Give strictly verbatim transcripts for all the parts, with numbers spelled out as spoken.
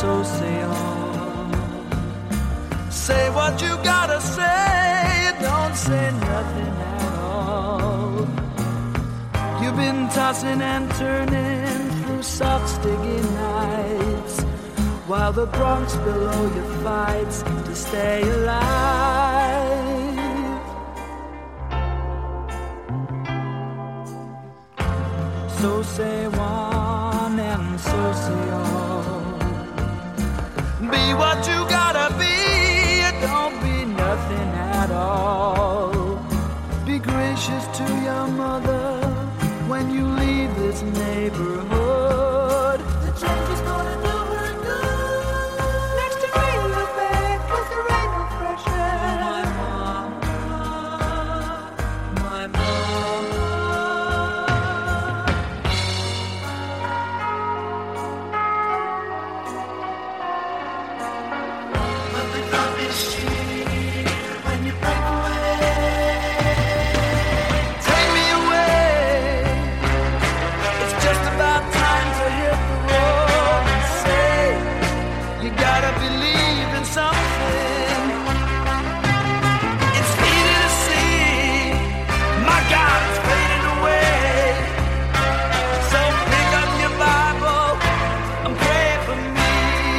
so say on. Say what you gotta say, don't say nothing at all. You've been tossing and turning through soft sticky nights, while the Bronx below you fights to stay alive. So say one and so say all. Be what you gotta be, don't be nothing at all. Be gracious to your mother when you leave this neighborhood. The change is gonna do her good. Next to me, little babe, 'cause there ain't no fresh air. My mom, my mom. But the love is cheap when you break away. Take me away. It's just about time to hit the road and say you gotta believe in something. It's easy to see, my God, it's fading away. So pick up your Bible and pray for me.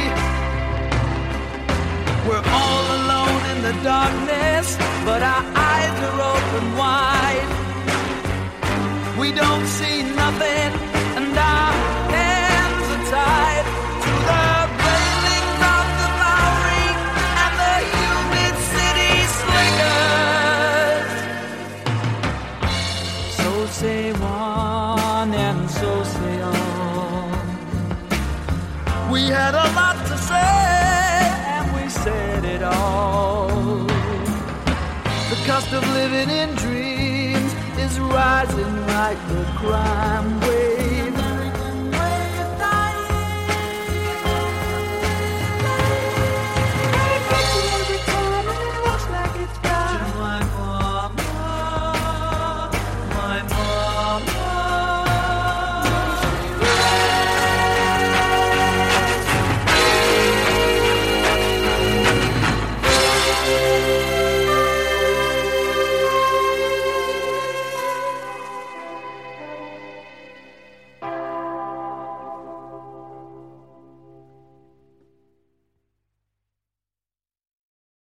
We're all alone in the darkness, but our eyes are open wide. We don't see nothing, and our hands are tied to the railings of the Bowery and the humid city slingers. So say one and so say all. We had a lot to say, and we said it all. The cost of living in dreams is rising like the crime wave.